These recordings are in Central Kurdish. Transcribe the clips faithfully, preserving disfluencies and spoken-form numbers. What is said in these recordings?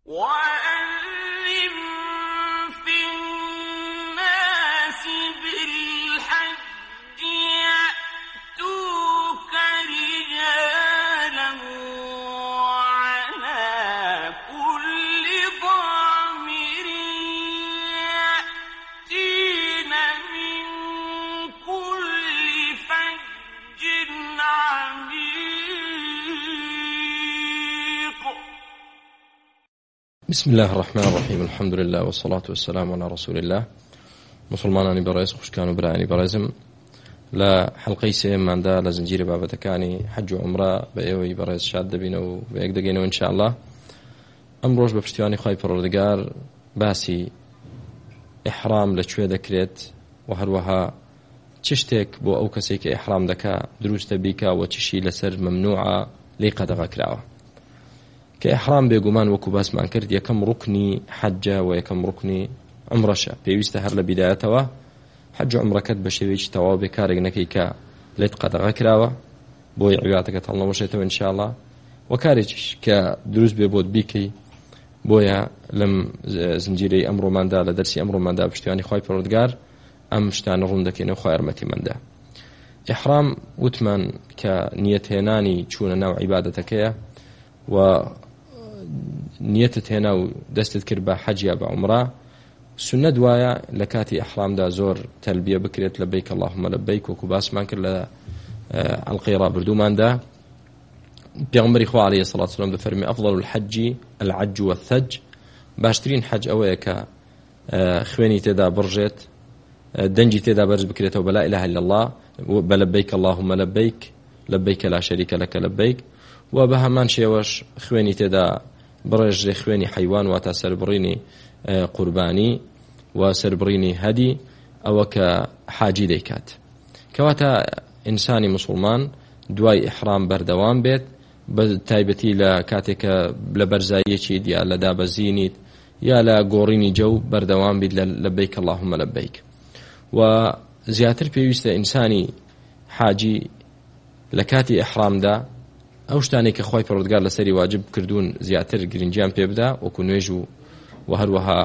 بسم الله الرحمن الرحيم. الحمد لله والصلاة والسلام على رسول الله. مسلمانانی بەڕێز خوشکان و برایانی بەڕێزم، لە حەڵقەی سێمماندا لە زنجیرە بابەتەکانی حەج و عومرە بە ئێوەی بەڕێز شاد دەبینەوە و بە یەک دەگەینەوە ئینشاءالله. ئەم ڕۆژ بە پشتیوانی خوای پەروەردگار باسی ئیحرام لەکوێ دەکرێت و هەروەها چ شتێک بۆ ئەو کەسێک کە ئیحرام دەکا دروستە بیکا و چشی لەسەر مەمنوعە لێی قەدەغە کراوە. کە ئیحرام بێگومان وەکو باسمان کرد یەکەم ڕوکنی حەجە و یەکەم ڕوکنی عومرەشە. پێویستە هەر لە بیدایەتەوە حەج و عومرەکەت بە شێوەیەکی تەواو بێ، کارێک نەکەی کە لێت قەدەغە کراوە بۆی عیبادەتەکەت هەڵنەوەشێتەوە ئینشاءالله، و کارێکیش کە دروست بێ بۆت بیکەی. بۆیە لەم زنجیرەی ئەمڕۆماندا لە دەرسی ئەمڕۆماندا پشتیوانی خوای پەروەردگار ئەم شتانە ڕوون دەکەینەوە خوای یارمەتیمەندە. ئیحرام وتمان کە نیەتهێنانی چوونە ناو عیبادەتەکەیە و نیەتت هێنا و دەستت کرد بە حەج یا بە عومرە، سنە دوایە لە کاتی ئیحرامدا زۆر تەلبیە بکرێت لەبەیک اللهم لەبەیک، وەکو باسمان کرد لە حەڵقەی ڕابردووماندا. پێغەمبەری خوا عەلەیهی سەڵاتو وسەلام دەفەرمێ ئەفضل الحەج العەج والثەج، باشترین حەج ئەوەیە کە خوێنی تێدا بڕژێت، دەنجی تێدا بەرز بکرێتەوە بە لا ئیلاهە ئیلا الله، بە لەبەیک اللهم لەبەیک لەبەیک لا شەریکە لەکە لەبەیک، و بە هەمان شێوەش خوێنی تێدا بڕێژێ خوێنی حیوان واتە سەربڕینی قوربانی و سەربڕینی هەدی، ئەوە کە حاجی دەیکات. کەواتە ئینسانی مسلمان دوای ئیحرام بەردەوام بێت، بە تایبەتی لە کاتێکە لە بەرزاییەکی یا لە دابەزینیت یا لە گۆڕینی جەو بەردەوام بیت لە لەبەیک اللهم لەبەیک. و زیاتر پێویستە ئینسانی حاجی لە کاتی ئیحرامدا ئەو شتانێک کە خوای پەروەردگار لەسەری واجب کردوون زیاتر گرنگیان پێ بدە، وەکو نوێژ و و هەروەها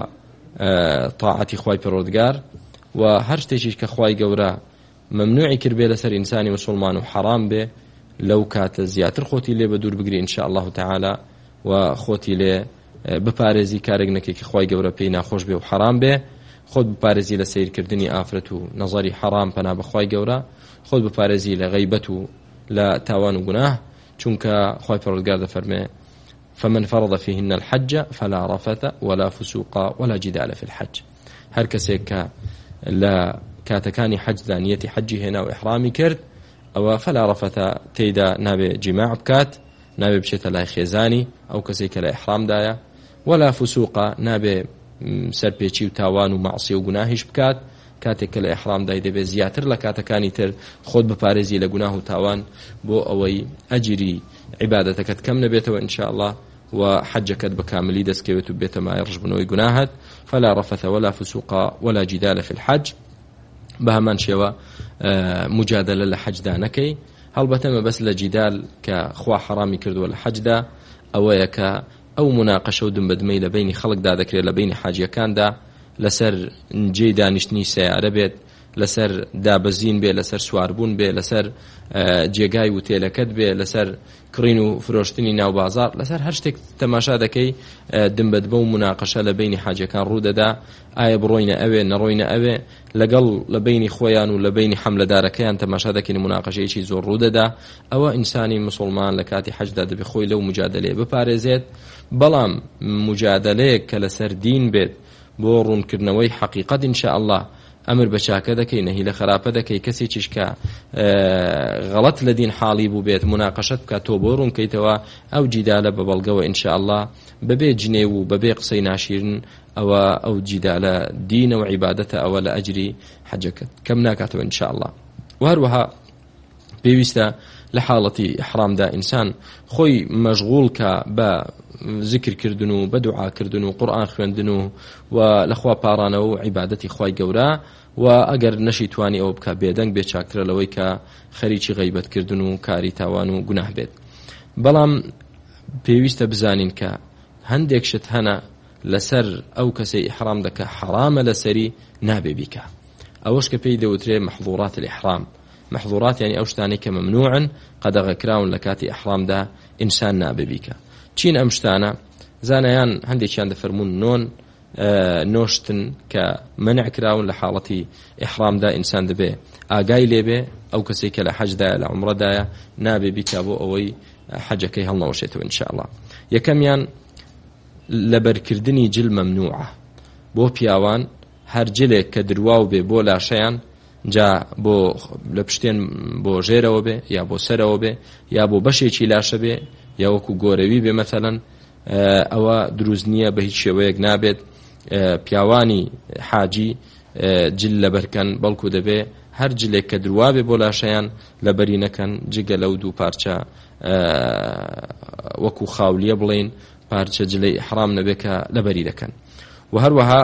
تاعەتی خوای پەروەردگار، و هەر شتێکیش کە خوای گەورە مەمنوعی کرد بێ لەسەر ئینسانی مسلمان و حرام بێ، لەو کاتە زیاتر خۆتی لێ بە دوور بگری ئینشاء الله تعالی، و خۆتی لێ بپارێزی کارێک نەکەی کە خوای گەورە پێی ناخۆش بێ و حرام بێ، خۆت بپارێزی لە سیرکردنی ئافرەت و نەزەری حرام پەنا بە خوای گەورە، خۆت بپارێزی لە غەیبەت و لە تاوان و گوناه، چونکە خوای پەروەردگار دەفەرمێ فمن فرض فيهن الحج فلا رفث ولا فسوق ولا جدال في الحج. هەر کەسێک کە لە کاتەکانی حەجدا نیەتی حەجی هێنا و ئیحرامی کرد، ئەوە فلا رفث تێیدا نابێ جیماع بکات، نابێ بچێتە لای خێزانی ئەو کەسێک کە لە ئیحرامدایە، ولا فسوق نابێ سەرپێچی و تاوان و معصیە و گوناهیش بکات. کاتێک کە لە ئیحرامدای دەبێت زیاتر لە کاتەکانی تر خۆت بپارێزی لە گوناه و تاوان بۆ ئەوەی ئەجری عیبادەتەکەت کەم نەبێتەوە ئینشاءالله، و حەجەکەت بە کاملی دەستکەوێت و بێتە مای ڕژبنەوەی گوناهت. فلا رفث ولا فسوق ولا جدال في الحج. بە هەمان شێوە مجادلە لە حەجدا نەکەی. هەڵبەتە مەبەست لە جیدال کە خوا حەرامی کردووە لە حەجدا ئەوەیە کە ئەو مناقەشە و دمبەدمەی لە بینی خەڵکدا دەکرێت، لە بینی حاجیەکاندا، لەسەر جێی دانیشتنی سیارە بێت، لەسەر دابەزین بێ، لەسەر سواربوون بێ، لەسەر جێگای وتێلەکەت بێ، لەسەر کڕین و فرۆشتنی ناو بازار، لەسەر هەر شتێک تەماشا دەکەی دمبەدمە و مناقەشە لە بینی حاجەکان ڕوودەدا، ئایا بڕۆینە ئەوێ نەڕۆینە ئەوێ، لەگەڵ لە بینی خۆیان و لە بینی حەملەدارەکەیان تەماشا دەکەین مناقەشەیەکی زۆر ڕوودەدا. ئەوە ئینسانی مسلمان لە کاتی حەجدا دەبێ خۆی لەو مجادلەیە بپارێزێت، بەڵام مجادلەیەک کە لەسەر دین بێت بۆ ڕوونکردنەوەی حەقیقەت ئینشاء الله ئەمر بە چاکە دەکەی، نەهی لە خراپە دەکەی. کەسێکیش کە غەڵەت لە دین حاڵی بوو بێت مناقەشەت بکات تۆ بۆ ڕوونکەیتەوە ئەو جیدالە بە بەڵگەوە ئینشاء الله بەبێ جنێ و بەبێ قسەی ناشیرن، ئەوە ئەو جیدالە دینە و عیبادەتە، ئەوە لە ئەجری حەجەکەت کەم ناکاتەوە ئینشاء الله. و هەروەها پێویستە لە حاڵەتی ئیحرامدا ئینسان خۆی مەشغوڵ کە بە ذکرکردن و بە دوعاکردن و قورئان خوێندن و و لەخوا پارانەوە و عیبادەتی خوای گەورە، و ئەگەر نەشی توانی ئەوە بکە بێدەنگ بێ چاکترە لەوەی کە خەریکی غەیبەتکردن و کاری تاوان و گوناه بێت. بەڵام پێویستە بزانین کە هەندێک شت هەنە لەسەر ئەو کەسەی ئیحرام دەکە حرامە لەسەری نابێ بیکە. ئەوەش کە پێی دەوترێ محظورات الإحرام. محظورات يعني ئەو شتانەی کە ممنوعن قەدەغەکراون لە کاتی ئیحرامدا ئینسان نابێ بیکە. چین ئەم شتانە؟ زانایان هەندێکیان دەفەرمون نۆن نۆشتن کە منع کراون لە حاڵەتی ئیحرامدا ئینسان دەبێ ئاگای لێبێ ئەو کەسێک کە لە حەجدایە لە عومرەدایە نابێ بیکە بۆ ئەوەی حەجەکەی هەڵنەوەشێتەوە ئینشاءالله. یەکەمیان لەبەرکردنی جل مەمنوعە بۆ پیاوان، هەر جلێک کە درواو بێ بۆ لاشەیان جا بۆ لە پشتێن بۆ ژێرەوە بێ یا بۆ سەرەوە بێ یا بۆ بەشێکی لاشە بێ یا وەکو گۆرەوی بێ مەثەڵەن، ئەوە دروست نییە بە هیچ شێوەیەک نابێت پیاوانی حاجی جل لەبەرکەن، بەڵکو دەبێ هەر جلێک کە دروا بێ بۆ لاشەیان لەبەری نەکەن، جگە لەو دوو پارچە وەکو خاولیە بڵین پارچە جلەی ئیحرام نەبێ کە لەبەری دەکەن. و هەروەها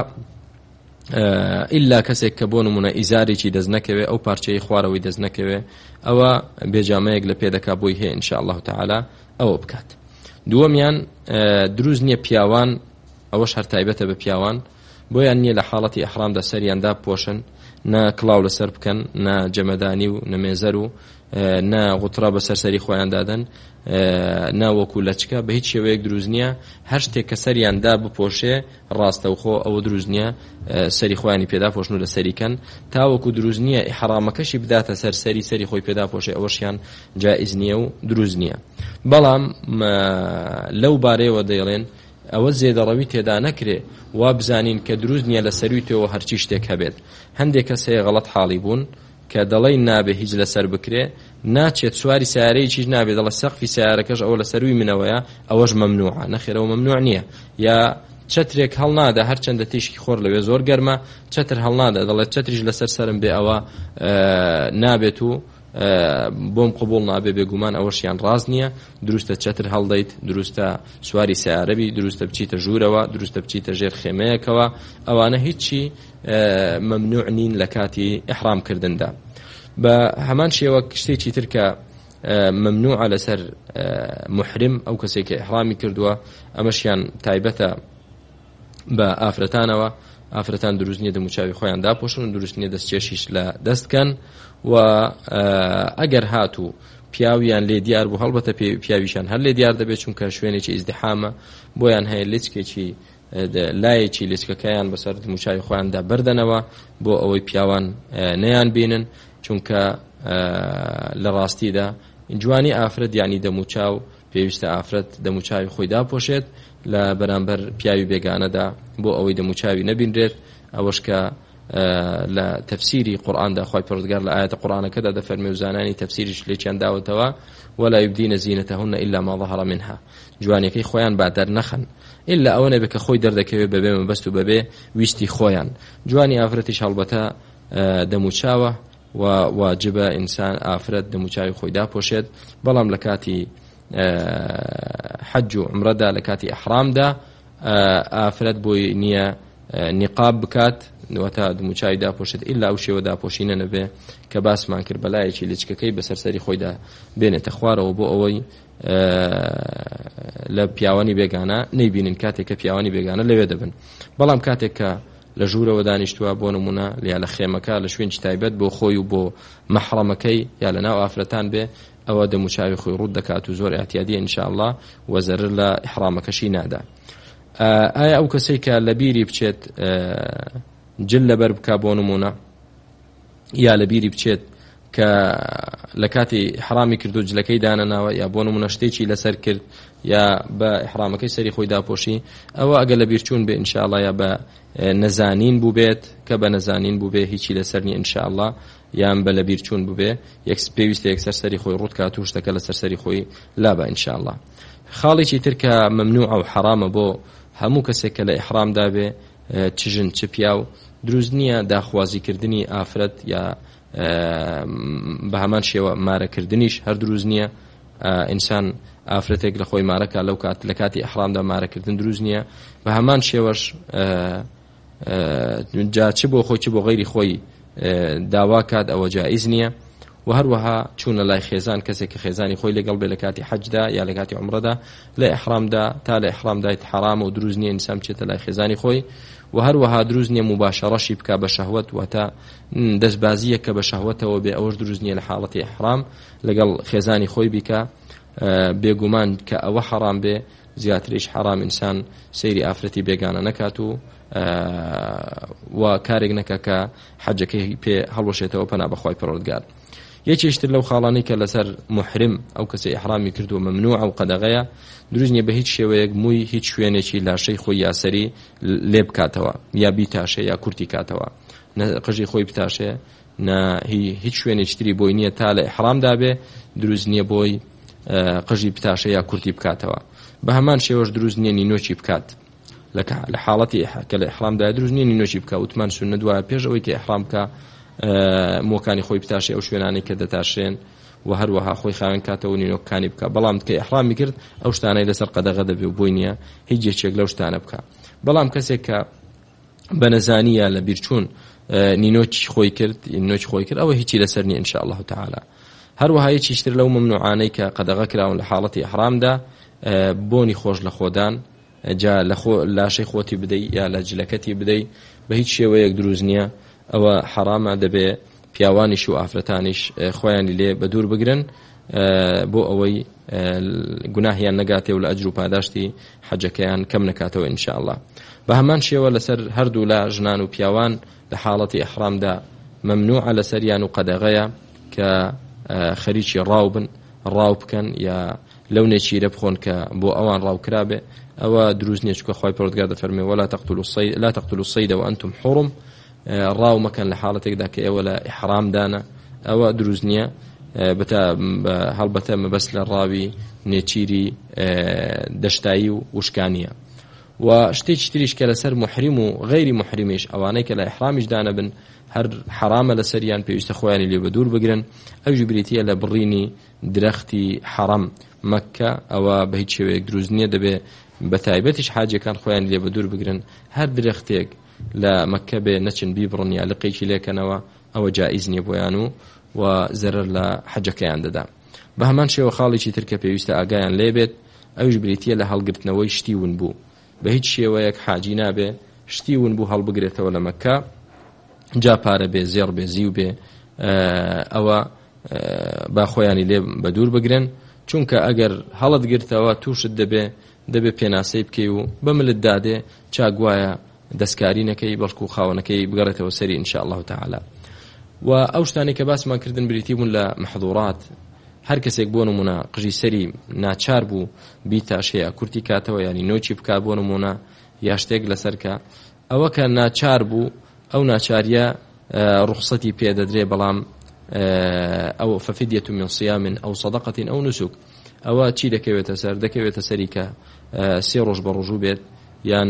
ئیلا کەسێک کە بۆ نمونە ئیزارێکی دەست نەکەوێ ئەو پارچەی خوارەوەی دەست نەکەوێ ئەوە بێجامەیەک لە پێدەکا بۆی هەیە ئینشاءالله تعالی ئەوە بکات. دووەمیان دروست نییە پیاوان، ئەوەش هەر تایبەتە بە پیاوان، بۆیان نییە لە حاڵەتی ئیحرامدا سەریاندا پۆشن، نا کڵاو لەسەر بکەن، نا جەمەدانی و نەمێزەر و نا غوترا بەسەر سەری خۆیان دادەن، نا وەکو لەچکە، بە هیچ شێوەیەک دروست نییە هەر شتێک کە سەریاندا بپۆشێ ڕاستەوخۆ ئەوە دروست نییە سەری خۆیانی پێدا پۆشن و لە سەریکەن، تا وەکو دروست نییە ئیحرامەکەشی بداتە سەر سەری سەری خۆی پێدا پۆشێ، ئەوەشیان جائز نییە و دروست نییە. بەڵام لەو بارەیەوە دەیڵێن ئەوە زێدەڕەوی تێدا نەکرێ وا بزانین کە دروست نییە لە سەرویتەوە هەرچی شتێک هەبێت. هەندێک کەس هەیە غەڵەت حاڵی بوون کە دەڵێن نابێ هیچ لەسەر بکرێ، ناچێت سواری سیارەیەکیش نابێ، دەڵێ سەقفی سیارەکەش ئەوە لە سەروی منەوەیە، ئەوەش مەمنوعە. نەخێرەوە مەمنوع نییە. یا چەترێک هەڵنادا هەرچەندە تیشکی خۆر لەوێ زۆر گەرمە چەتر هەڵنادا، دەڵێت چەتریش لەسەر سرم بێ ئەوە نابێت و بۆم قبول نابێ، بێگومان ئەوەشیان ڕاست نییە. دروستە چەتر هەڵدەیت، دروستە سواری سیارەبی، دروستە بچیتە ژوورەوە، دروستە بچیتە ژێر خێمەیەکەوە، ئەوانە هیچی مەمنوع نین لە کاتی ئیحرامکردندا. بە هەمان شێوە شتێکی تر کە مەمنوعە لەسەر محرم ئەو کەسێک کە ئیحرامی کردووە، ئەمەشیان تایبەتە بە ئافرەتانەوە. ئافرەتان دروست نییە دەموچاوی خۆیان داپۆشن و دروست نییە دەستچێشیش لە دەستکەن، و ئەگەر هاتوو پیاویان لێ دیار بوو، هەڵبەتە پیاویشان هەر لێ دیار دەبێت چونکە شوێنێکی ئیزدحامە، بۆیان هەیە لچکێکی لایەکی لچکەکەیان بەسەر دموچاوی خۆیاندا بەردەنەوە بۆ ئەوەی پیاوان نەیان بینن، چونکە لە ڕاستیدا جوانی ئافرەت یعنی دەموچاو پێویستە ئافرەت دەموچاوی خۆی داپۆشێت لە بەرامبەر پیاوی بێگانەدا بۆ ئەوەی دەموچاوی نەبینرێت. ئەوەش کە لە تەفسیری قورئاندا خۆی پەروەردگار لە ئاەتە قورئانەکەدا دەفەرمێ و زانانی تەفسیریش لێکیان داوەتەوە ولا يبدين زينتهن إلا ما ظهر منها، جوانیەکەی خۆیان با دەرنەخەن ئللا ئەوە نەبێ کە خۆی دەردەکەوێت بەبێ مەبەست و بەبێ ویستی خۆیان. جوانی ئافرەتیش هەڵبەتە دەموچاوە و واجبە ئینسان ئافرەت دەموچاوی خۆی داپۆشێت، بەڵام لە کاتی حەج و عومرەدا لە کاتی ئیحرامدا ئافرەت بۆی نییە نیقاب بکات وەتا دموچاوی داپۆشێت ئللا ئەو شێوە داپۆشینە نەبێ کە باسمان کرد بەلایەکی لچکەکەی بەسەرسەری خۆیدا بێنێتە خوارەوە بۆ ئەوەی لە پیاوانی بێگانە نەیبینن کاتێک کە پیاوانی بێگانە لەوێ دەبن. بەڵام کاتێک کە لە ژوورەوە دانیشتووە بۆ نمونە یا لە خێمەکە لە شوێنی تایبەت بۆ خۆی و بۆ مەحڕەمەکەی یا لە ناو ئافرەتان بێ، ئەوە دەموچاوی خۆی ڕوود دەکات و زۆر احتیاطیە ئینشاءالله وەزەرر لە ئیحرامەکەشی نادا. ئایا ئەو کەسەی کە لە بیری بچێت جل لەبەر بکا بۆ نمونە یا لە بیری بچێت کە لە کاتی ئیحرامی کرد و جلەکەی دانەناوە یا بۆ نمونە شتێکی لەسەر کرد یا بە ئیحرامەکەی سەری خۆی داپۆشی، ئەوە ئەگە لە بیرچوون بێ ئینشاءالله یا بە نەزانین بوو بێت کە بە نەزانین بوو بێ هیچی لەسەر نیە ئینشاءالله، یان بە لە بیرچوون بوو بێ یەک پێویستە یەکسەر سەری خۆی ڕوود کات و شتەکە لەسەر سەری خۆی لابە ئینشاءالله. خاڵێکی تر کە مەمنوع ئەو حرامە بۆ هەموو کەسێک کە لە ئیحرامدا بێ، چژن چ پیاو، دروست نییە داخوازیکردنی ئافرەت یا بە هەمان شێوە مارەکردنیش هەر دروست نییە. ئینسان ئافرەتێک لە خۆی مارەکە لەو کات لە کاتی ئیحرامدا مارەکردن دروست نییە. بە هەمان شێوەش جا چ بۆ خۆی چ بۆ غەیری خۆی داوا کات ئەوە جائز نییە. و هەروەها چوونە لای خێزان کەسێک کە خێزانی خۆی لەگەڵ بێ لە کاتی حەجدا یا لە کاتی عومرەدا لە ئیحرامدا تا لە ئیحرامدایت حرامە و دروست نییە ئینسان بچێتە لای خێزانی خۆی و هەروەها دروست نییە مباشەڕەشی بکا بە شەهوەت واتە دەستبازیە کە بە شەهوەتەوە بێ ئەوەش دروست نییە لە حاڵەتی ئیحرام لەگەڵ خێزانی خۆی بیکە بێگومان کە ئەوە حرام بێ زیاتریش حرام ئینسان سەیری ئافرەتی بێگانە نەکات و و کارێک نەکە کە حەجەکەی پێ هەڵوەشێتەوە پەنا بەخوای پەروەردگار. یەکێشتر لەو خاڵانەی کە لەسەر محرم ئەو کەسەی ئیحرامی کردووە مەمنوع ئەو قەدەغەیە دروست نییە بە هیچ شێوەیەک مووی هیچ شوێنێکی لاشەی خۆی یاسەری لێ بکاتەوە یا بیتاشێ یا کورتی کاتەوە قژی خۆی بتاشێ نە هیچ شوێنێکی تری بۆی نییە تا لە ئیحرامدا بێ دروست نییە بۆی قژی بتاشێ یا کورتی بکاتەوە. بە هەمان شێوەش دروست نییە نینۆکی بکات لە حاڵەتی کە لە ئیحرامدا دروست نییە نینۆکی بکات وتمان سوننە دوایە پێش ئەوەی کە ئیحرام بکە مۆکانی خۆی بتاشێ ئەو شوێنانەی کە دەتاشێن و هەروەها خۆی خاوێن کاتەوە نینۆکانی بکە بەڵام کە ئیحرامی کرد ئەو شتانەی لەسەر قەدەغە دەبێ و بۆی نییە هیچ یەکێک لەو شتانە بکە. بەڵام کەسێک کە بە نەزانیە لە بیرچوون نینۆکی خۆی کرد نینۆکی خۆی کرد ئەوە هیچی لەسەر نییە ئینشاء الله تعالی. هەروەها یەکیشتر لەو مەمنوعانەی کە قەدەغە کراون لە حاڵەتی ئیحرامدا بۆنی خۆش لە خۆدان جا لە خۆ لاشەی خۆتی بدەی یا لە جلەکەتی بدەی بە هیچ شێوەیەک دروست نییە ئەوە حرامە دەبێ پیاوانیش و ئافرەتانیش خۆیانی لێ بە دوور بگرن بۆ ئەوەی گوناهیان نەگاتێ و لە ئەجر و پاداشتی حەجەکەیان کەم نەکاتەوە ئینشاء الله. بە هەمان شێوە لەسەر هەردوو لا ژنان و پیاوان لە حاڵەتی ئیحرامدا مەمنوعە لەسەریان و قەدەغەیە کە خەریکی ڕاو بن ڕاو بکەن یا لەو نێچیرە بخۆن کە بۆ ئەوان ڕاوکرابێ ئەوە دروست نییە چکە خوای پەروەردگار دەفەرمێ ولا تقتلوا الصيد لا تقتلوا الصيد وأنتم حرم ڕاو مەکەن لە حاڵەتێکدا کە ئێوە لە ئیحرامدانە ئەوە دروست نییە هەڵبەتە مەبەست لە ڕاوی نێچیری دەشتایی و وشکانیە. و شتێکی تریش کە لەسەر محرم و غەیری محرمیش ئەوانەی کە لە ئیحرامیش دانەبن هەر حرامە لەسەریان پێویستە خۆیانی لێ بە دوور بگرن ئەوژ بریتیە لە بڕینی درەختی حەرەم مەککە ئەوە بە هیچ شێوەیەک دروست نییە دەبێ بە تایبەتیش حاجەکان خۆیان لێ بە دوور بگرن هەر درەختێک لە مەککە بێ نەچن بیبڕن یا لقێکی لێکەنەوە ئەوە جائیز نییە بۆیان و و زەرەر لە حەجەکەیان دەدا. بە هەمان شێوە خاڵێکی تر کە پێویستە ئاگایان لێ بێت ئەوش بریتیە لە هەڵگرتنەوەی شتی ون بوو بە هیچ شێوەیەک حاجی نابێ شتی ون بوو هەڵبگرێتەوە لە مەککە جا پارە بێ زێڕ بێ زیو بێ ئەوە با خۆیانی لێ بە دوور بگرن چونکە ئەگەر هەڵت گرتەوە تووشت دەبێ دەبێ پێناسەی بکەی و بەملت دادێ چاگوایە دەستکاری نەکەی بەڵکو و خاوەنەکەی بگەڕێتەوە سەری ئینشاء الله تعالی. و ئەو شتانی کە باسمان کردن بریتی بوون لە محظورات هەر کەسێک بۆ نمونە قژی سەری ناچار بوو بیتاشەیە کورتی کاتەوە ینی نۆچی بکات بۆ نمونە یا شتێک لەسەرکە ئەوە کە ناچار بوو ئەو ناچاریە ڕوخسەتی پێدەدرێ بەڵام ئەو فەفیدیەة من صیام ئەو صەدەقەة ئەو نوسوک ئەوە چی دەکەوێتە سەر دەکەوێتە سەری کە سێ ڕۆژ بە ڕۆژوو بێت یان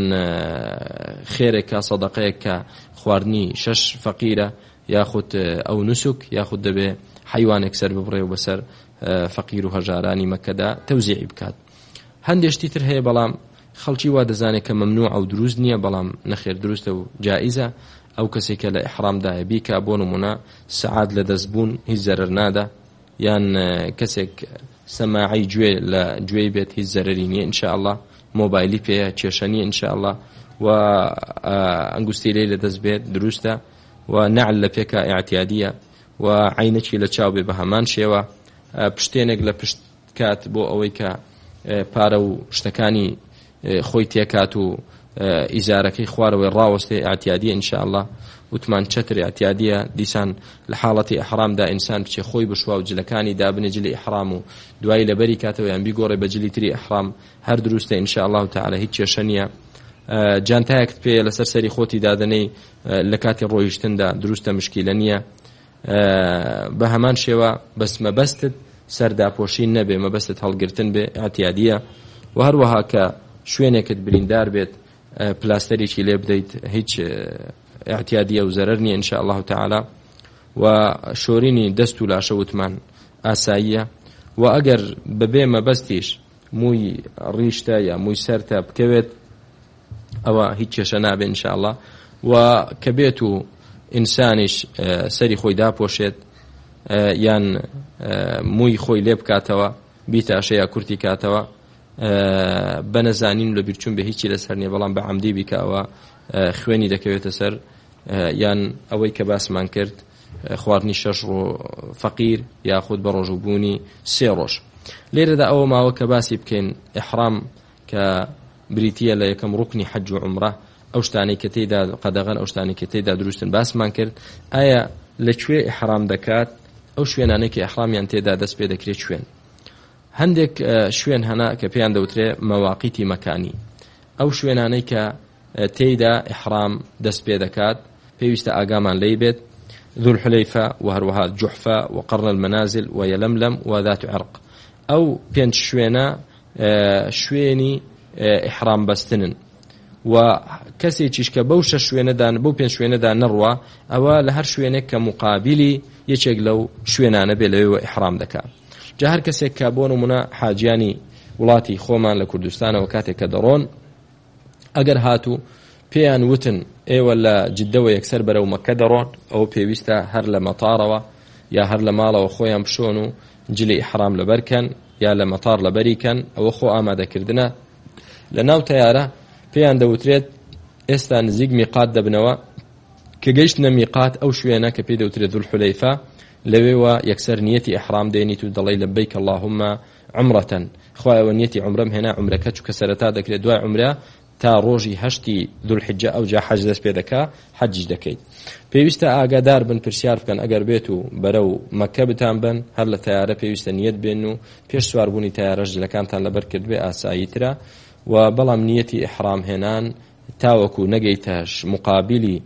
خێرێکە سەدەقەیەک کە خواردنی شەش فەقیرە یاخود ئەو نوسوک یاخود دەبێ حیوانێک سەر ببڕێ و بەسەر فەقیر و هەژارانی مەکەدا تەوزیعی بکات. هەندێشتی تر هەیە بەڵام خەڵکی وا دەزانێت کە مەمنوع ئەو دروست نییە بەڵام نەخێر دروستە و جائیزە ئەو کەسێکە لە ئیحرامدایە بیکا بۆ نمونە سەعات لە دەستبوون هیچ زەرەر نادا یان کەسێک سەماعی گوێ لە گوێی بێت هیچ زەرەری نییە ئینشاء الله مۆبایلی پێیە کێشە نییە ئینشاء الله و ئەنگوستیلەی لە دەست بێت دروستە و نعل لە پێکە ئیعتیادیە و عینەکی لە چاو بێ بە هەمان شێوە پشتێنێک لە پشت کات بۆ ئەوەی کە پارە و شتەکانی خۆی تێکات و ئیزارەکەی خوارەوەی ڕاوەستێ ئیعتیادیە ئینشاء الله وتمان چەتر ئیعتیادیە دیسان لە حاڵەتی ئیحرامدا ئینسان بچێ خۆی بشوا و جلەکانی دابنێ جلی ئیحرام و دوای لەبەری کاتەوە یان بیگۆڕێ بە جلی تری ئیحرام هەر دروستە ئینشاء الله تعالی هیچ کێشە نییە. جانتایەکت پێ لەسەر سەری خۆتی دادنەی لە کاتی ڕۆیشتندا دروستە مشکیلە نییە. بە هەمان شێوە بەس مەبەستت سەرداپۆشی نەبێ مەبەستت هەڵگرتن بێ ئیعتیادیە و هەروەها کە شوێنێکت بریندار بێت پلاستەرێکی لێ بدەیت هیچ ئیعتیادیە و زەرەر نییە ئینشاء الله تعالی و شۆرینی دەست و لاشە وتمان ئاساییە و ئەگەر بەبێ مەبەستیش مووی ڕیشتە یا مووی سەرتە بکەوێت ئەوە هیچ کێشە نابێ ئینشاء الله و کە بێت و ئینسانیش سەری خۆی داپۆشێت یان مووی خۆی لێ بکاتەوە بیتاشە یا کورتی کاتەوە بەنەزانین لە بیرچوون بە هیچی لەسەر نییە بەڵام بە عەمدی بیکەوە خوێنی دەکەوێتە سەر یان ئەوەی کە باسمان کرد خواردنی شەش ڕۆ فەقیر یاخود بە ڕۆژوبوونی سێ ڕۆژ. لێرەدا ئەوە ماوە کە باسی بکەین ئیحرام کە بریتیە لە یەکەم ڕوکنی حەج و عومرە ئەو شتانەی کە تێیدا قەدەغەن ئەو شتانەی کە تێیدا دروستن باسمان کرد ئایا لەکوێ ئیحرام دەکات ئەو شوێنانەی کە ئیحرامیان تێدا دەست پێ دەکرێت شوێن. هەندێک شوێن هەنا کە پێیان دەوترێت مەواقیتی مەکانی ئەو شوێنانەی کە تێیدا ئیحرام دەست پێ دەکات پێویستە ئاگامان لێی بێت ذو الحليفة وهروها جحفة وقرن المنازل ويلملم وذات عرق أو بين شوينا شويني إحرام بستنن وكسي تشكى بوش شوينا دان بو بين شوينا دان نروى أو لهر شوينا كمقابلي يشجلو شوينا نبيله وإحرام دكا جهر كسي كابون ومنا حاجياني ولاتي خومان لكردستان وكاتي كدرون أجر هاتو پێیان وتن ئێوە لە جدەوە یەکسەر بەرەو مەکە دەڕۆن ئەوە پێویستە هەر لە مەتارەوە یا هەر لە ماڵەوە خۆیان بشۆن و جلی ئیحرام لەبەرکەن یا لە مەتار لەبەریکەن ئەوە خۆ ئامادەکردنە لە ناو تەیارە پێیان دەوترێت ئێستا نزیک میقات دەبنەوە کە گەیشتنە میقات ئەو شوێنە کە پێی دەوترێت ذو الحليفة لەوێوە یەکسەر نیەتی ئیحرام دێنیت و دەڵێی لەبەیک اللهم عمرەتەن خوایەوە نیەتی عمرەم هێنا عمرەکە چووکە سەرەتا دەکرێت دوای عمرە تا ڕۆژی هەشتی دوولحیجە ئەو جا حەج دەست پێ دەکا حەجیش دەکەیت. پێویستە ئاگادار بن پرسیار بکەن ئەگەر بێت و بەرەو مەکە بتان بن هەر لە تەیارە پێویستە نیەت بێن و پێش سواربوونی تەیارەش جلەکانتان لەبەر کرد بێ ئاساییترە و بەڵام نیەتی ئیحرام هێنان تاوەکو نەگەیتەش مقابلی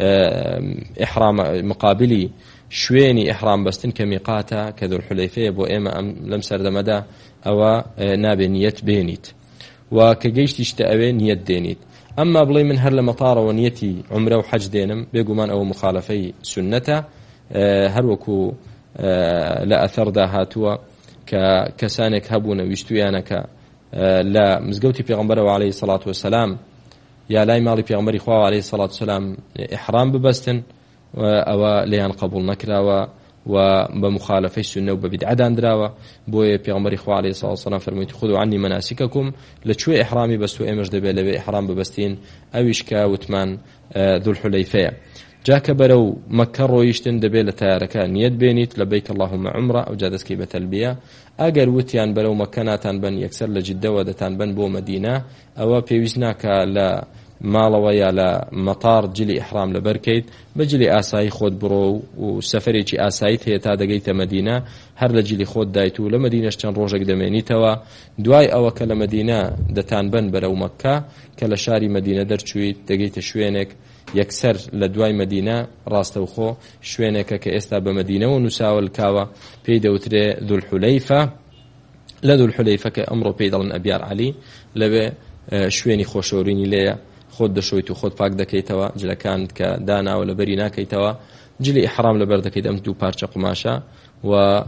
ئیحرام مقابلی شوێنی ئیحرام بەستن کە میقاتە کە ذو الحليفەیە بۆ ئێمە لەم سەردەمەدا ئەوە نابێ نیەت بێنیت و کە گەیشتیشتە ئەوێ نیەت دێنیت. ئەمما بڵێ من هەر لە مەتارەوە نیەتی عمرە و حەج دێنم بێگومان ئەوە مخالەفەی سنەتە هەروەکو لە ئەثەردا هاتووە کە کەسانێک هەبوونە ویستویانەکە لە مزگەوتی پێغەمبەرەوە عەلەیهی سەڵات وەسەلام یا لای ماڵی پێغەمبەری خوا عەلەیهی سەڵات وەسەلام ئیحرام ببەستن ئەوە لێیان قبول نەکراوە و بمخالفة السنة وببدعة دراوة بوي بيغمري خوا عليه الصلاة والسلام فرميت خذوا عني مناسككم لتشوي إحرامي بس وإمش دبي لبي إحرام ببستين أويش كا وثمان ذو الحليفة جاك برو مكة رويشتن دبي لتاركا نيت بينيت لبيك اللهم عمرة أو جادس كيبة تلبية أجر وتيان برو مكاناتان بن يكسر لجدة ودتان بن بو مدينة أو بيوزناك لا ماڵەوە یا لە مەتار جلی ئیحرام لەبەرکەیت بە جلی ئاسایی خۆت بڕۆ و سەفەرێکی ئاساییت هەیە تا دەگەیتە مەدینە هەر لە جلی خۆت دایت و لە مەدینەش چەند ڕۆژێک دەمێنیتەوە دوای ئەوە کە لە مەدینە دەتان بن بەرەو مەککە کە لە شاری مەدینە دەرچوویت دەگەیتە شوێنێک یەکسەر لە دوای مەدینە ڕاستەوخۆ شوێنێکە کە ئێستا بە مەدینەوە نووساوە کاوە پێی دەوترێ ذو الحليفة لە ذو الحليفة کە ئەمڕۆ پێی دەڵن ئەبیار عەلی لەوێ شوێنی خۆشەوڕینی لێیە خۆت دەشۆیت و خۆت پاک دەکەیتەوە جلەکانت کە داناوە لەبەری ناکەیتەوە جلی ئیحرام لەبەر دەکەیت ئەم دوو پارچە قماشە و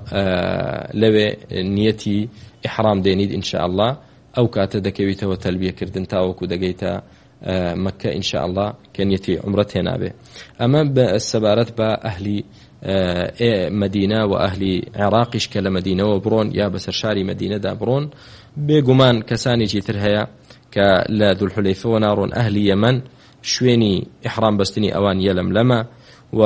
لەوێ نیەتی ئیحرام دێنیت ئینشاء الله ئەو کاتە دەکەویتەوە تەلبیەکردن تاوەکو دەگەیتە مەککە ئینشاء الله کە نیەتی عومرەت هێنابێ. ئەمە بە سەبارەت بە ئەهلی مەدینە و ئەهلی عێراقیش کە لە مەدینەوە بڕۆن یا بەسەر شاری مەدینەدا بڕۆن بێگومان کەسانێکی تر هەیە کە لە ذو الحليفة ونارون أهل يمن شوێنی ئیحرام بەستنی ئەوان یەلەملەمە و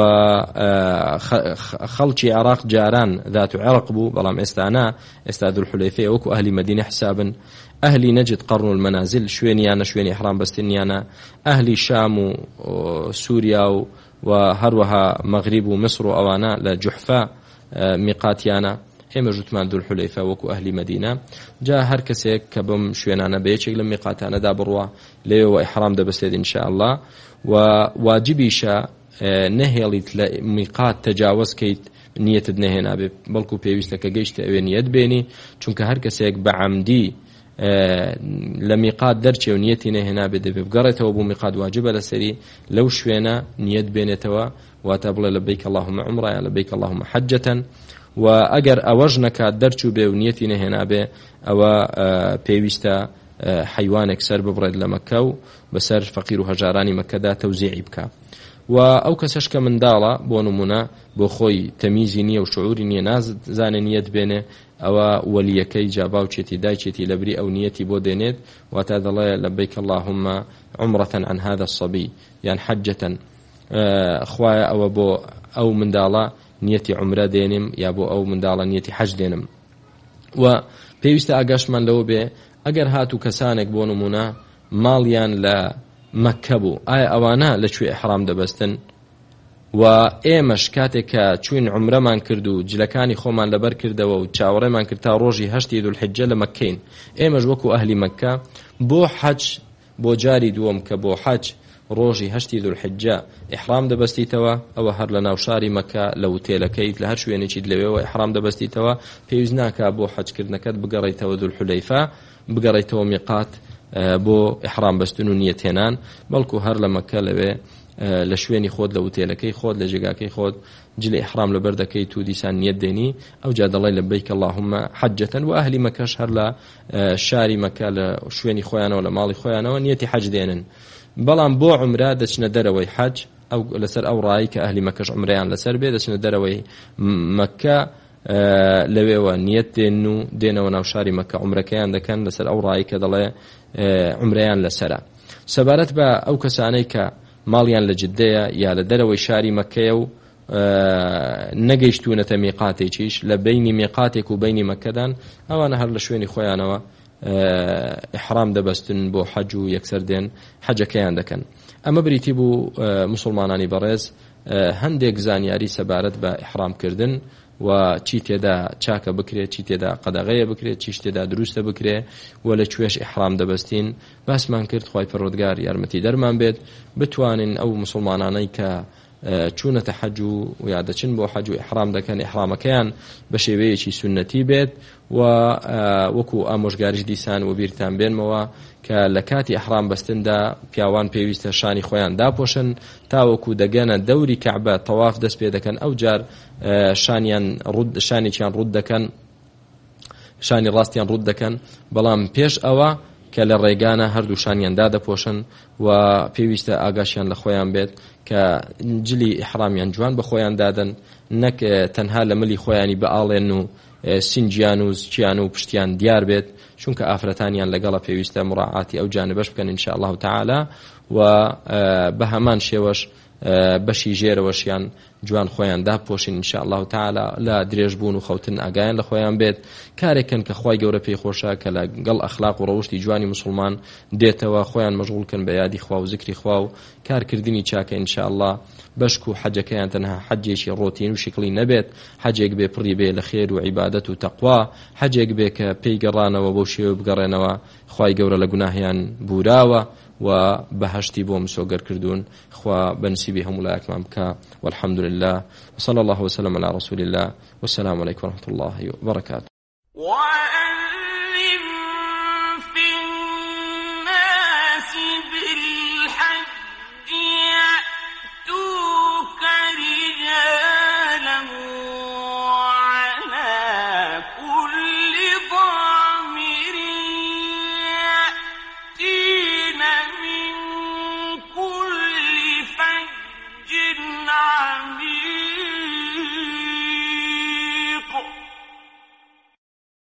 خەڵکی عێراق جاران ذات عێرق بوو بەڵام ئێستانا ئێستا ذو الحليفة وەکو ئەهلی مەدینە حسابن ئەهلی نەجد قەرن المەنازل شوێنیانە شوێنی ئیحرام بەستنیانە ئەهلی شام و سووریا و و هەروەها مەغریب و مصر و ئەوانە لە جوحفە میقاتیانە ئێمە ژوتمان ذو الحليفة وەکو ئەهلی مەدینە جا هەر کەسێک کە بم شوێنانە بەیەکێک لە میقاتانەدا بڕوە لێوە ئیحرام دەبەستێت ئینشاء الله و واجبیشە نەهێڵیت لە میقات تەجاوز کەیت نیەتت نەهێنابێ بەڵکو پێویستە کە گەیشتە ئەوێ نیەت بێنی چونکە هەر کەسێک بە عەمدی لە میقات دەرچێ و نیەتی نەهێنابێ دەبێ بگەڕێتەوە بۆ میقات واجبە لەسەری لەو شوێنە نیەت بێنێتەوە واتە بڵێ لەبەیک اللهم عمرە یا لەبەیک اللهم حەجەتەن و ئەگەر ئەوەش نەکات دەرچوو بێ و نیەتی نەهێنابێ ئەوە پێویستە حیوانێک سەر ببڕێت لە مەککە و بەسەر فەقیر و هەژارانی مەککەدا تەوزیعی بکە و ئەو کەسەش کە منداڵە بۆ نمونە بۆ خۆی تەمیزی نییە و شعوری نییە نازانێ نیەت بێنێ ئەوە وەلیەکەی جا باوچێتی دایکێتی لەبری ئەو نیەتی بۆ دێنێت واتە دەڵێ لەبەیک اللهم عمرة عن هذا الصبي یان حەجەتە خوایە ئەوە بۆ ئەو منداڵە نیەتی عمرە دێنم یا بۆ ئەو منداڵە نیەتی حەج دێنم. و پێویستە ئاگاشمان لەوە بێ ئەگەر هاتوو کەسانێک بۆ نمونە ماڵیان لە مەککە بوو ئایا ئەوانە لەکوێ ئیحرام دەبەستن و ئێمەش کاتێک کە چوین عمرەمان کرد و جلەکانی خۆمان لەبەر کردەوە و چاوەڕێمان کرد تا ڕۆژی هەشتی دوولحیجە لە مەککەین ئێمەش وەکو ئەهلی مەککە بۆ حەج بۆ جاری دووەم کە بۆ حەج ڕۆژی هەشتی دوولحیجە ئیحرام دەبەستیتەوە ئەوە هەر لە ناو شاری مەککە لە وتێلەکەیت لە هەر شوێنێکیت لەوێەوە ئیحرام دەبەستیتەوە پێویست ناکە بۆ حەجکردنەکەت بگەڕیتەوە دوولحولەیفە بگەڕیتەوە میقات بۆ ئیحرام بەستن و نیەتێنان بەڵکو هەر لە مەککە لەوێ لە شوێنی خۆت لە وتێلەکەی خۆت لە جێگاکەی خۆت جلی ئیحرام لەبەر دەکەیت و دیسان نیەت دێنی ئەو جا دەڵێ لەبەیک اللهم حەجەتە و ئەهلی مەکەش هەر لە شاری مەککە لە شوێنی خۆیانەوە لە ماڵی خۆیانەوە نیەتی حەج دێنن. بەڵام بۆ عمرە دەچنە دەرەوەی حەج ئەو لەسەر ئەو ڕایی کە ئەهلی مەکەش عمرەیان لەسەر بێ دەچنە دەرەوەی مەککە لەوێوە نیەت دێن و دێنەوە ناو شاری مەککە عمرەکەیان دەکەن لەسەر ئەو ڕایی کە دەڵێ عمرەیان لەسەرە. سەبارەت بە ئەو کەسانەی کە ماڵیان لە جدەیە یا لە دەرەوەی شاری مەککەیە و نەگەیشتوونەتە میقاتێکیش لە بینی میقاتێک و بینی مەککەدان ئەوانە هەر لە شوێنی خۆیانەوە ئیحرام دەبەستن بۆ حەج و یەکسەر دێن حەجەکەیان دەکەن. ئەمە بریتی بوو مسلمانانی بەڕێز هەندێک زانیاری سەبارەت بە ئیحرامکردن و چی تێدا چاکە بکرێت چی تێدا قەدەغەیە بکرێت چیش تێدا دروستە بکرێت و لە کوێش ئیحرام دەبەستین باسمان کرد خوای پەروەردگار یارمەتی دەرمان بێت بتوانین ئەو مسلمانانەی کە چوونەتە حەج و یا دەچن بۆ حەج و ئیحرام دەکەن ئیحرامەکەیان بە شێوەیەکی سونەتی بێت و وەکو ئامۆژگاریش دیسان و بیرتان بێنمەوە کە لە کاتی ئیحرام بەستندا پیاوان پێویستە شانی خۆیان داپۆشن تاوەکو دەگەنە دەوری کەعبە تەواف دەست پێ دەکەن ئەو جار شانیان ڕوود شانێکیان ڕوود دەکەن شانی ڕاستیان ڕوود دەکەن بەڵام پێش ئەوە کە لە ڕێگانە هەردوو شانیان دادەپۆشن و پێویستە ئاگاشیان لە خۆیان بێت کە جلی ئیحرامیان جوان بە خۆیان دادن نەک تەنها لە ملی خۆیانی بەئاڵێن و سینجیان و چیان و پشتیان دیار بێت چونکە ئافرەتانیان لەگەڵە پێویستە مڕاعاتی ئەو جانبەش بکەن ئینشاء الله تعالی و بە هەمان شێوەش بەشی ژێرەوەشیان جوان خۆیان داپۆشین ئینشاء الله تعالی لە درێژبوون و خەوتن ئاگایان لە خۆیان بێت کارێکن کە خوای گەورە پێی خۆشە کە لەگەڵ ئەخلاق و ڕەوشتی جوانی مسلمان دێتەوە خۆیان مەشغوڵکن بە یادی خوا و زیکری خوا و کارکردنی چاکە ئینشاء الله بەشک و حەجەکەیان تەنها حەجێکی ڕۆتین و شکلی نەبێت حەجێک بێ پڕی بێ لە خێر و عیبادەت و تەقوا حەجێک بێ کە پێی گەڕانەوە بۆ شێوە بگەڕێنەوە خوای گەورە لە گوناهیان بوراوە و بەهشتی بۆ مسۆگەر کردوون خوا بنسیبی هەموو لایەکمان بکە والحمد لله وصلى الله وسلم على رسول الله والسلام عليكم ورحمة الله وبركاته.